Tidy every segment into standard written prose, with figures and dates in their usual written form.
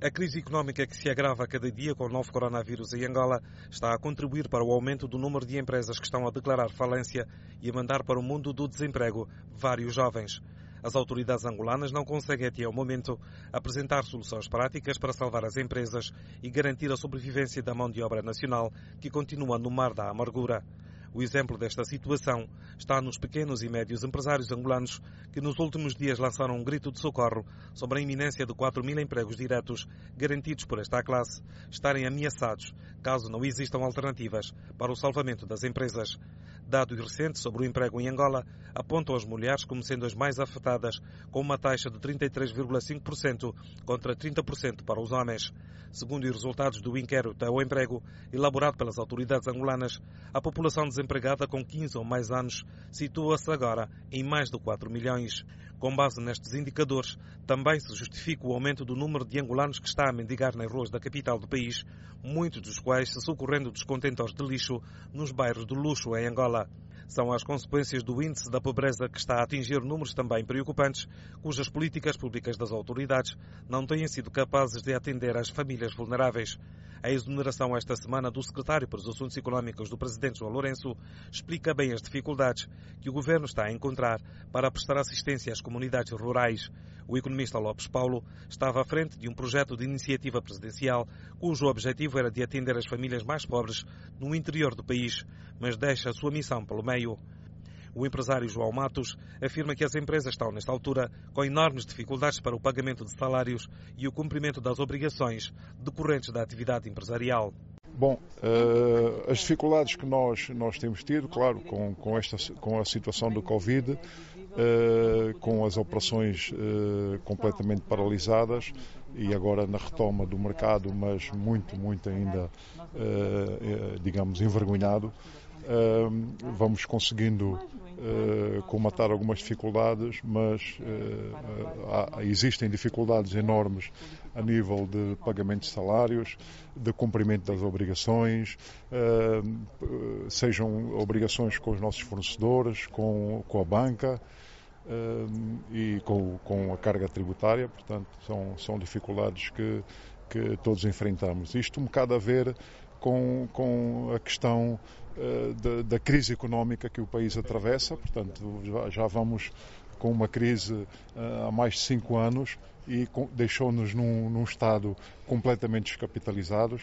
A crise económica que se agrava a cada dia com o novo coronavírus em Angola está a contribuir para o aumento do número de empresas que estão a declarar falência e a mandar para o mundo do desemprego vários jovens. As autoridades angolanas não conseguem até ao momento apresentar soluções práticas para salvar as empresas e garantir a sobrevivência da mão de obra nacional que continua no mar da amargura. O exemplo desta situação está nos pequenos e médios empresários angolanos que nos últimos dias lançaram um grito de socorro sobre a iminência de 4.000 empregos diretos garantidos por esta classe estarem ameaçados caso não existam alternativas para o salvamento das empresas. Dados recentes sobre o emprego em Angola apontam as mulheres como sendo as mais afetadas, com uma taxa de 33,5% contra 30% para os homens. Segundo os resultados do inquérito ao emprego, elaborado pelas autoridades angolanas, a população desempregada com 15 ou mais anos situa-se agora em mais de 4 milhões. Com base nestes indicadores, também se justifica o aumento do número de angolanos que está a mendigar nas ruas da capital do país, muitos dos quais se socorrendo dos contentores de lixo nos bairros do luxo em Angola. São as consequências do índice da pobreza que está a atingir números também preocupantes, cujas políticas públicas das autoridades não têm sido capazes de atender às famílias vulneráveis. A exoneração esta semana do secretário para os Assuntos Económicos do presidente João Lourenço explica bem as dificuldades que o governo está a encontrar para prestar assistência às comunidades rurais. O economista Lopes Paulo estava à frente de um projeto de iniciativa presidencial cujo objetivo era de atender as famílias mais pobres no interior do país, mas deixa a sua missão pelo meio. O empresário João Matos afirma que as empresas estão, nesta altura, com enormes dificuldades para o pagamento de salários e o cumprimento das obrigações decorrentes da atividade empresarial. Bom, as dificuldades que nós temos tido, claro, com a situação do Covid, com as operações completamente paralisadas e agora na retoma do mercado, mas muito ainda, digamos, envergonhado, vamos conseguindo comatar algumas dificuldades, mas existem dificuldades enormes a nível de pagamento de salários, de cumprimento das obrigações, sejam obrigações com os nossos fornecedores, com a banca e com a carga tributária. Portanto, são dificuldades que todos enfrentamos. Isto um bocado a ver com a questão da crise económica que o país atravessa. Portanto, já vamos com uma crise há mais de 5 anos e deixou-nos num estado completamente descapitalizados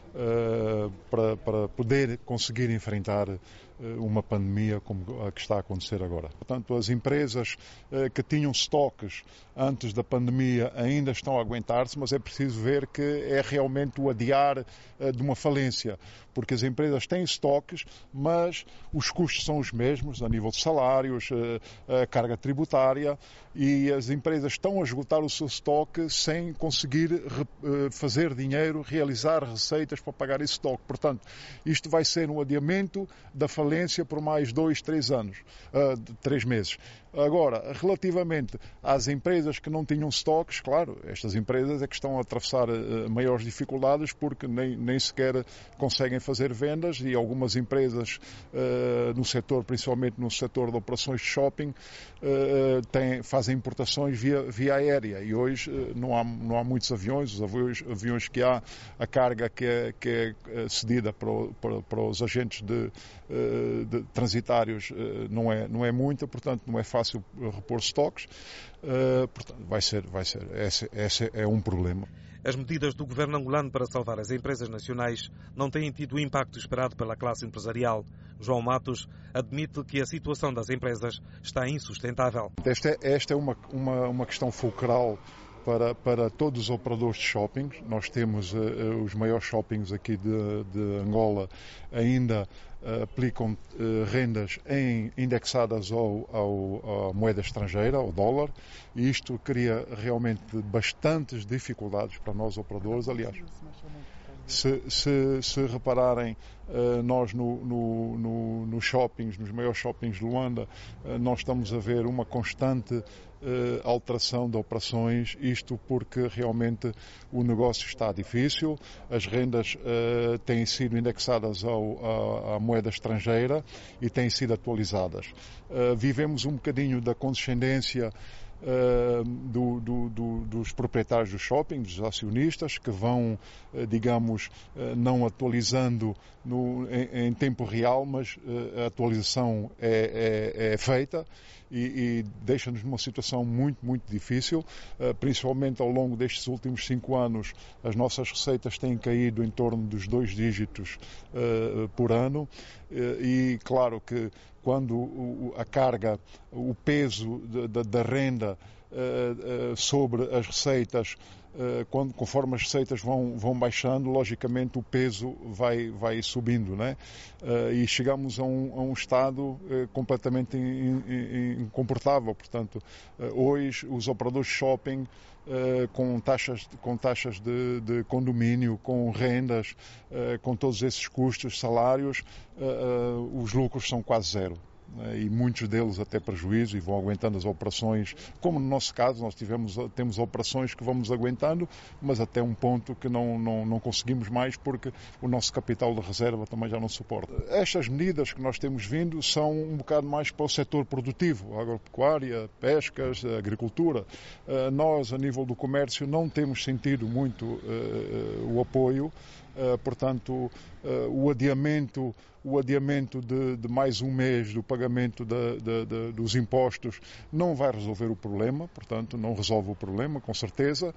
para poder conseguir enfrentar uma pandemia como a que está a acontecer agora. Portanto, as empresas que tinham estoques antes da pandemia ainda estão a aguentar-se, mas é preciso ver que é realmente o adiar de uma falência, porque as empresas têm estoques, mas os custos são os mesmos, a nível de salários, a carga tributária, e as empresas estão a esgotar o seu estoque sem conseguir fazer dinheiro, realizar receitas para pagar esse estoque. Portanto, isto vai ser um adiamento da falência por mais 3 meses. Agora, relativamente às empresas que não tinham estoques, claro, estas empresas é que estão a atravessar maiores dificuldades porque nem sequer conseguem fazer vendas, e algumas empresas no setor, principalmente no setor de operações de shopping, fazem importações via aérea, e hoje não há muitos aviões. Os aviões que há, a carga que é cedida para os agentes de transitários não é muita, portanto não é fácil repor estoques. Portanto, vai ser. Esse é um problema. As medidas do governo angolano para salvar as empresas nacionais não têm tido o impacto esperado pela classe empresarial. João Matos admite que a situação das empresas está insustentável. Esta é uma questão fulcral para todos os operadores de shoppings. Nós temos os maiores shoppings aqui de Angola ainda aplicam rendas indexadas à moeda estrangeira, ao dólar, e isto cria realmente bastantes dificuldades para nós operadores. Aliás, se repararem, nós nos shoppings, nos maiores shoppings de Luanda, nós estamos a ver uma constante alteração de operações, isto porque realmente o negócio está difícil, as rendas têm sido indexadas à moeda estrangeira e têm sido atualizadas. Vivemos um bocadinho da condescendência dos proprietários do shopping, dos acionistas, que vão, digamos, não atualizando em tempo real, mas a atualização é feita e deixa-nos numa situação muito, muito difícil, principalmente ao longo destes últimos 5 anos. As nossas receitas têm caído em torno dos 2 dígitos por ano e claro que quando a carga, o peso da renda sobre as receitas, conforme as receitas vão baixando, logicamente o peso vai subindo, né? E chegamos a um estado completamente incomportável. Portanto, hoje os operadores de shopping com taxas de condomínio, com rendas, com todos esses custos, salários, os lucros são quase zero. E muitos deles até prejuízo e vão aguentando as operações, como no nosso caso nós temos operações que vamos aguentando, mas até um ponto que não conseguimos mais porque o nosso capital de reserva também já não suporta. Estas medidas que nós temos vindo são um bocado mais para o setor produtivo, agropecuária, pescas, agricultura. Nós, a nível do comércio, não temos sentido muito o apoio, portanto, o adiamento de mais um mês do pagamento dos impostos não vai resolver o problema, portanto, não resolve o problema, com certeza.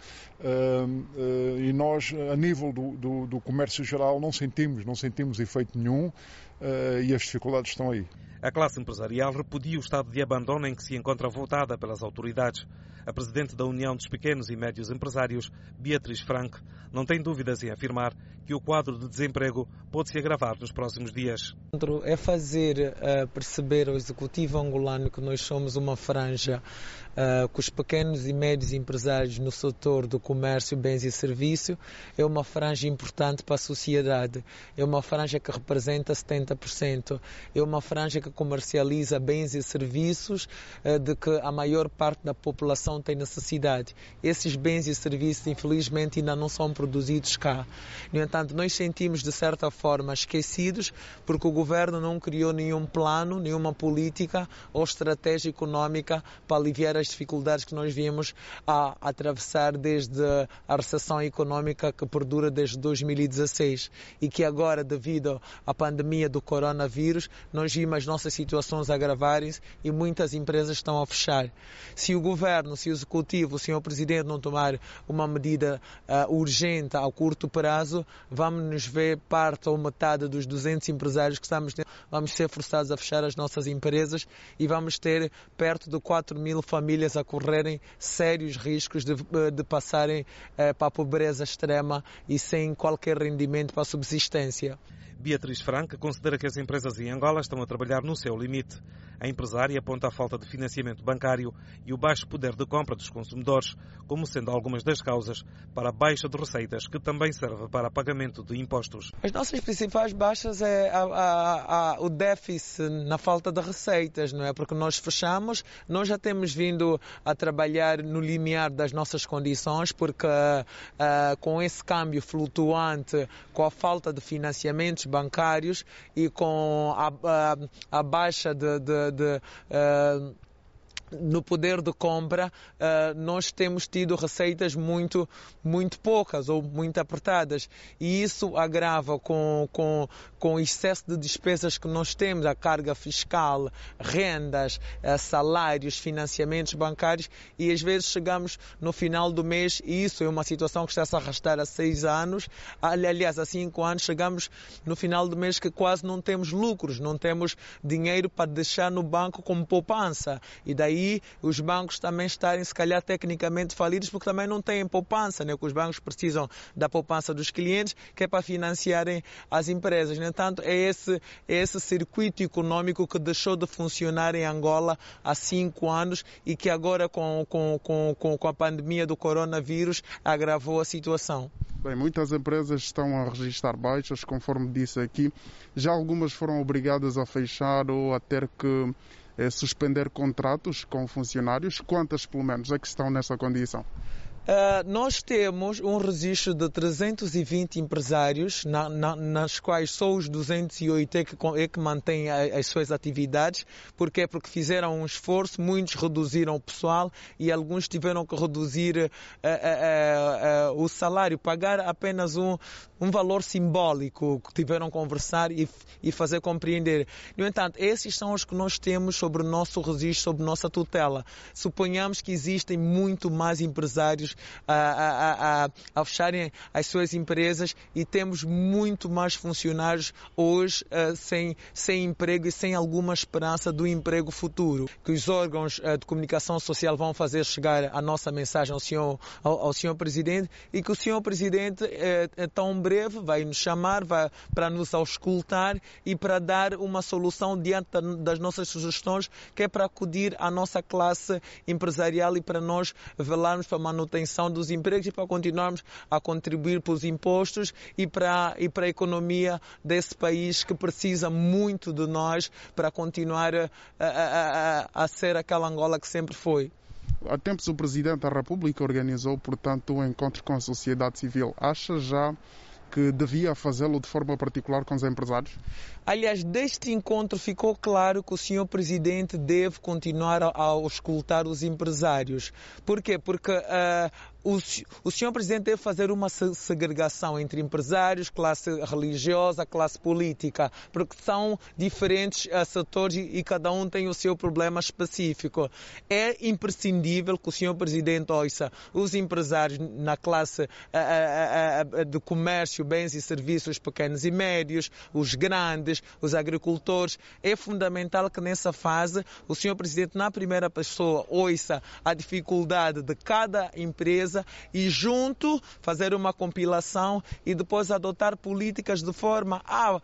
E nós, a nível do comércio geral, não sentimos efeito nenhum e as dificuldades estão aí. A classe empresarial repudia o estado de abandono em que se encontra votada pelas autoridades. A presidente da União dos Pequenos e Médios Empresários, Beatriz Frank, não tem dúvidas em afirmar que o quadro de desemprego pode se agravar nos próximos dias. É fazer perceber ao executivo angolano que nós somos uma franja que os pequenos e médios empresários no setor do comércio, bens e serviços é uma franja importante para a sociedade. É uma franja que representa 70%. É uma franja que comercializa bens e serviços de que a maior parte da população tem necessidade. Esses bens e serviços, infelizmente, ainda não são produzidos cá. No entanto, nós sentimos, de certa forma, esquecidos porque o governo não criou nenhum plano, nenhuma política ou estratégia económica para aliviar as dificuldades que nós viemos a atravessar desde a recessão económica que perdura desde 2016 e que agora, devido à pandemia do coronavírus, nós vimos as nossas situações agravarem-se e muitas empresas estão a fechar. Se o governo, se o executivo, o senhor presidente não tomar uma medida urgente a curto prazo, vamos nos ver parte ou metade dos 200 empresários que estamos tendo, vamos ser forçados a fechar as nossas empresas e vamos ter perto de 4.000 famílias a correrem sérios riscos de passarem para a pobreza extrema e sem qualquer rendimento para a subsistência. Beatriz Frank considera que as empresas em Angola estão a trabalhar no seu limite. A empresária aponta a falta de financiamento bancário e o baixo poder de compra dos consumidores como sendo algumas das causas para a baixa de receitas, que também serve para pagamento de impostos. As nossas principais baixas é o déficit na falta de receitas, não é? Porque nós fechamos, nós já temos vindo a trabalhar no limiar das nossas condições, porque com esse câmbio flutuante, com a falta de financiamentos bancários e com a baixa no poder de compra, nós temos tido receitas muito poucas ou muito apertadas e isso agrava com o excesso de despesas que nós temos, a carga fiscal, rendas, salários, financiamentos bancários e às vezes chegamos no final do mês e isso é uma situação que está-se a arrastar há 6 anos, aliás há 5 anos, chegamos no final do mês que quase não temos lucros, não temos dinheiro para deixar no banco como poupança e daí os bancos também estarem, se calhar, tecnicamente falidos, porque também não têm poupança, né? Que os bancos precisam da poupança dos clientes, que é para financiarem as empresas. No entanto, é esse circuito econômico que deixou de funcionar em Angola há 5 anos e que agora, com a pandemia do coronavírus, agravou a situação. Bem, muitas empresas estão a registrar baixas, conforme disse aqui. Já algumas foram obrigadas a fechar ou a ter que suspender contratos com funcionários. Quantas, pelo menos, é que estão nessa condição? Nós temos um registro de 320 empresários, nas quais só os 208 é que mantêm as suas atividades. Porquê? Porque fizeram um esforço, muitos reduziram o pessoal e alguns tiveram que reduzir o salário, pagar apenas um valor simbólico, que tiveram que conversar e fazer compreender. No entanto, esses são os que nós temos sobre o nosso registro, sobre nossa tutela. Suponhamos que existem muito mais empresários a fecharem as suas empresas e temos muito mais funcionários hoje sem emprego e sem alguma esperança do emprego futuro. Que os órgãos de comunicação social vão fazer chegar a nossa mensagem ao Sr. Presidente e que o Sr. Presidente tão breve vai nos chamar para nos auscultar e para dar uma solução diante das nossas sugestões, que é para acudir à nossa classe empresarial e para nós velarmos para a manutenção dos empregos e para continuarmos a contribuir para os impostos e para a economia desse país que precisa muito de nós para continuar a ser aquela Angola que sempre foi. Há tempos o Presidente da República organizou, portanto, um encontro com a sociedade civil. Acha já que devia fazê-lo de forma particular com os empresários? Aliás, deste encontro ficou claro que o Sr. Presidente deve continuar a auscultar os empresários. Porquê? Porque o Sr. Presidente deve fazer uma segregação entre empresários, classe religiosa, classe política, porque são diferentes setores e cada um tem o seu problema específico. É imprescindível que o Sr. Presidente ouça os empresários na classe de comércio, bens e serviços pequenos e médios, os grandes, os agricultores. É fundamental que nessa fase o Sr. Presidente, na primeira pessoa, ouça a dificuldade de cada empresa e junto fazer uma compilação e depois adotar políticas de forma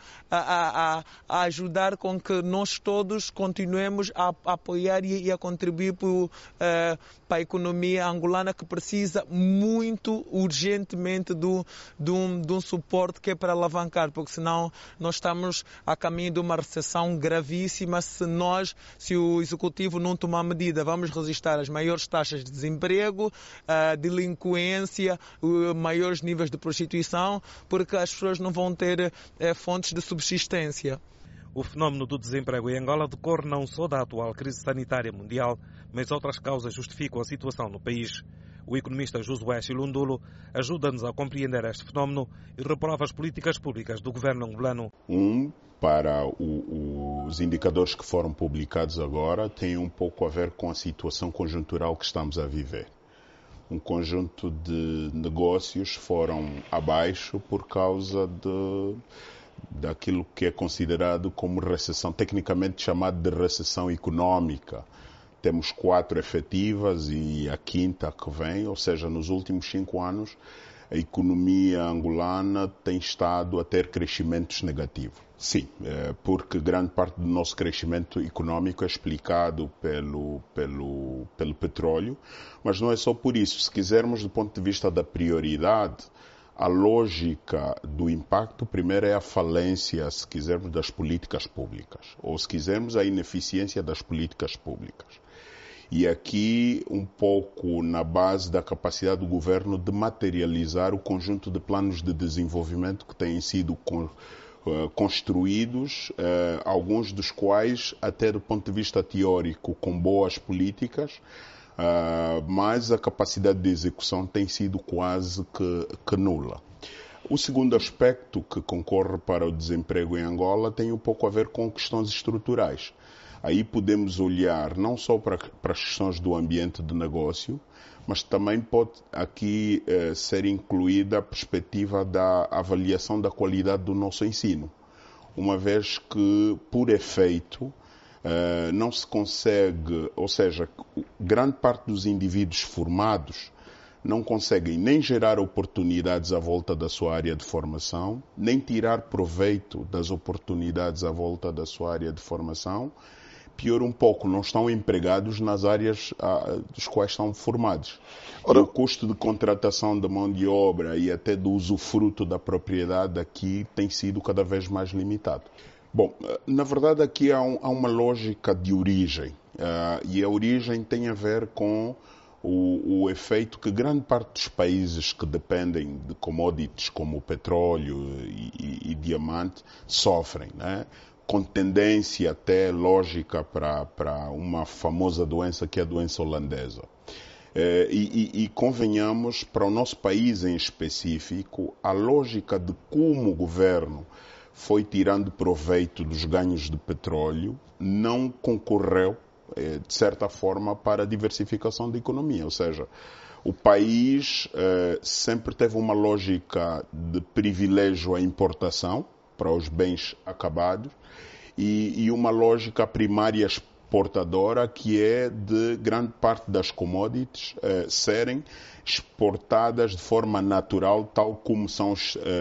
a ajudar com que nós todos continuemos a apoiar e a contribuir para a economia angolana, que precisa muito urgentemente de um suporte que é para alavancar, porque senão nós estamos a caminho de uma recessão gravíssima se o Executivo não tomar medida. Vamos registrar as maiores taxas de desemprego, delinquência, maiores níveis de prostituição, porque as pessoas não vão ter fontes de subsistência. O fenómeno do desemprego em Angola decorre não só da atual crise sanitária mundial, mas outras causas justificam a situação no país. O economista Josué Chilundulo ajuda-nos a compreender este fenómeno e reprova as políticas públicas do governo angolano. Para os indicadores que foram publicados agora, tem um pouco a ver com a situação conjuntural que estamos a viver. Um conjunto de negócios foram abaixo por causa daquilo que é considerado como recessão, tecnicamente chamado de recessão económica. Temos 4 efetivas e a 5ª que vem, ou seja, nos últimos 5 anos, a economia angolana tem estado a ter crescimentos negativos. Sim, porque grande parte do nosso crescimento económico é explicado pelo petróleo, mas não é só por isso. Se quisermos, do ponto de vista da prioridade, a lógica do impacto, primeiro é a falência, se quisermos, das políticas públicas, ou se quisermos, a ineficiência das políticas públicas. E aqui, um pouco na base da capacidade do governo de materializar o conjunto de planos de desenvolvimento que têm sido construídos, alguns dos quais, até do ponto de vista teórico, com boas políticas, mas a capacidade de execução tem sido quase que nula. O segundo aspecto que concorre para o desemprego em Angola tem um pouco a ver com questões estruturais. Aí podemos olhar não só para as questões do ambiente de negócio, mas também pode aqui ser incluída a perspectiva da avaliação da qualidade do nosso ensino. Uma vez que, por efeito, não se consegue, ou seja, grande parte dos indivíduos formados não conseguem nem gerar oportunidades à volta da sua área de formação, nem tirar proveito das oportunidades à volta da sua área de formação. Pior um pouco, não estão empregados nas áreas dos quais estão formados. O custo de contratação da mão de obra e até do usufruto da propriedade aqui tem sido cada vez mais limitado. Bom, na verdade aqui há uma lógica de origem, e a origem tem a ver com o efeito que grande parte dos países que dependem de commodities como o petróleo e diamante sofrem, né? Com tendência até lógica para uma famosa doença que é a doença holandesa. E convenhamos, para o nosso país em específico, a lógica de como o governo foi tirando proveito dos ganhos de petróleo não concorreu, de certa forma, para a diversificação da economia. Ou seja, o país sempre teve uma lógica de privilégio à importação para os bens acabados e uma lógica primária exportadora, que é de grande parte das commodities serem exportadas de forma natural, tal como são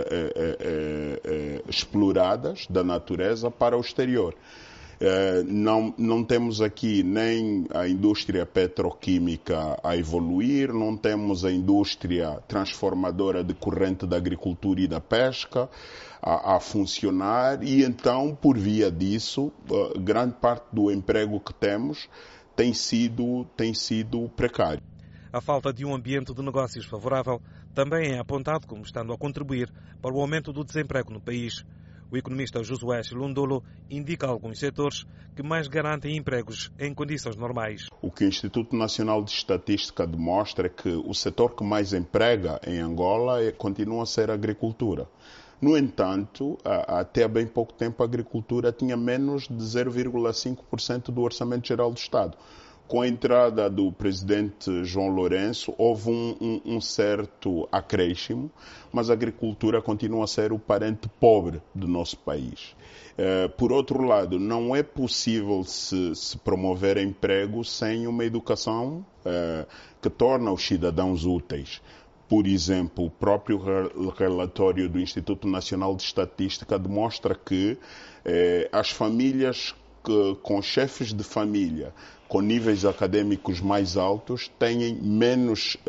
exploradas da natureza para o exterior. Não temos aqui nem a indústria petroquímica a evoluir, não temos a indústria transformadora de corrente da agricultura e da pesca a funcionar, e então, por via disso, grande parte do emprego que temos tem sido precário. A falta de um ambiente de negócios favorável também é apontado como estando a contribuir para o aumento do desemprego no país. O economista Josué Lundolo indica alguns setores que mais garantem empregos em condições normais. O que o Instituto Nacional de Estatística demonstra é que o setor que mais emprega em Angola continua a ser a agricultura. No entanto, até há bem pouco tempo a agricultura tinha menos de 0,5% do Orçamento Geral do Estado. Com a entrada do presidente João Lourenço, houve um certo acréscimo, mas a agricultura continua a ser o parente pobre do nosso país. Por outro lado, não é possível se promover emprego sem uma educação que torna os cidadãos úteis. Por exemplo, o próprio relatório do Instituto Nacional de Estatística demonstra que as famílias com chefes de família com níveis acadêmicos mais altos têm menos,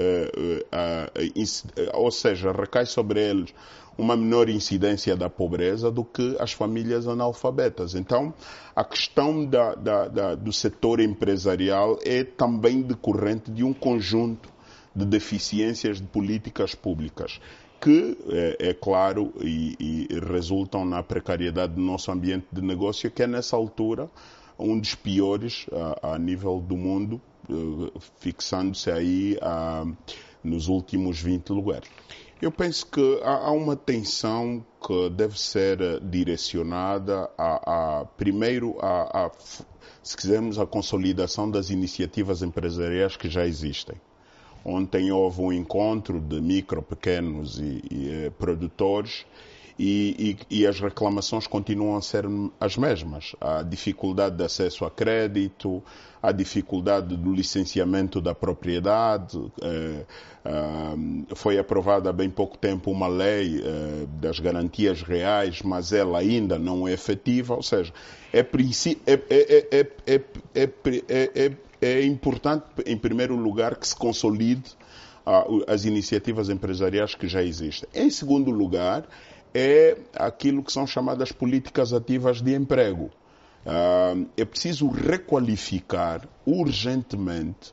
ou seja, recai sobre eles uma menor incidência da pobreza do que as famílias analfabetas. Então, a questão do setor empresarial é também decorrente de um conjunto de deficiências de políticas públicas que, é claro, e resultam na precariedade do nosso ambiente de negócio, que é nessa altura um dos piores a nível do mundo, fixando-se aí nos últimos 20 lugares. Eu penso que há uma tensão que deve ser direcionada primeiro, se quisermos, a consolidação das iniciativas empresariais que já existem. Ontem houve um encontro de micro, pequenos e produtores e as reclamações continuam a ser as mesmas. A dificuldade de acesso a crédito, a dificuldade do licenciamento da propriedade. Foi aprovada há bem pouco tempo uma lei das garantias reais, mas ela ainda não é efetiva. Ou seja, é importante, em primeiro lugar, que se consolide as iniciativas empresariais que já existem. Em segundo lugar, é aquilo que são chamadas políticas ativas de emprego. É preciso requalificar urgentemente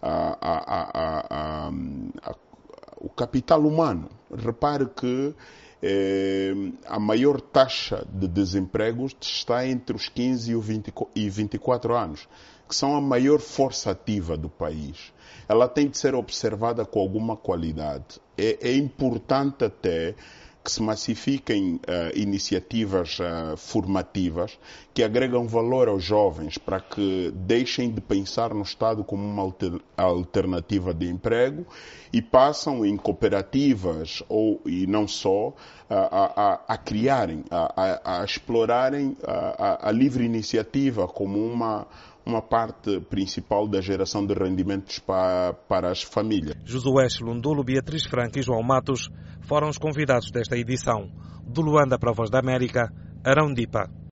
o capital humano. Repare que a maior taxa de desemprego está entre os 15 e 24 anos, que são a maior força ativa do país. Ela tem de ser observada com alguma qualidade. É importante até que se massifiquem iniciativas formativas que agregam valor aos jovens para que deixem de pensar no Estado como uma alternativa de emprego e passam em cooperativas e não só a criarem, a explorarem a livre iniciativa como uma parte principal da geração de rendimentos para as famílias. Josué Lundolo, Beatriz Franco e João Matos foram os convidados desta edição. Do Luanda para a Voz da América, Arão Dipa.